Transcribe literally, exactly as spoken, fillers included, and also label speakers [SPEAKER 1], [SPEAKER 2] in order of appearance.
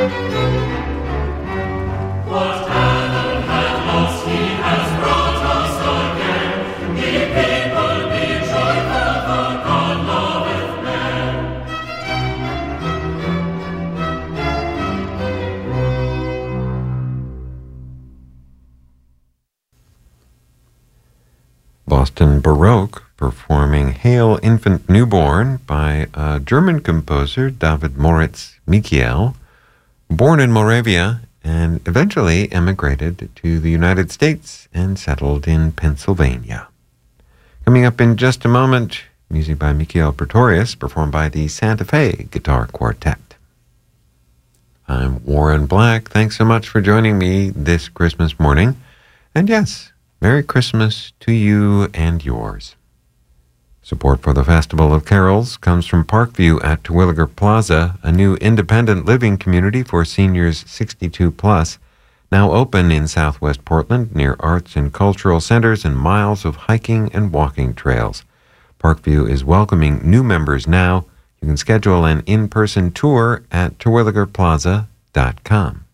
[SPEAKER 1] Boston Baroque performing Hail Infant Newborn by uh, German composer David Moritz Michiel, born in Moravia and eventually emigrated to the United States and settled in Pennsylvania. Coming up in just a moment, music by Michiel Pretorius performed by the Santa Fe Guitar Quartet. I'm Warren Black. Thanks so much for joining me this Christmas morning. And yes, Merry Christmas to you and yours. Support for the Festival of Carols comes from Parkview at Terwilliger Plaza, a new independent living community for seniors sixty-two plus, now open in southwest Portland near arts and cultural centers and miles of hiking and walking trails. Parkview is welcoming new members now. You can schedule an in-person tour at terwilliger plaza dot com.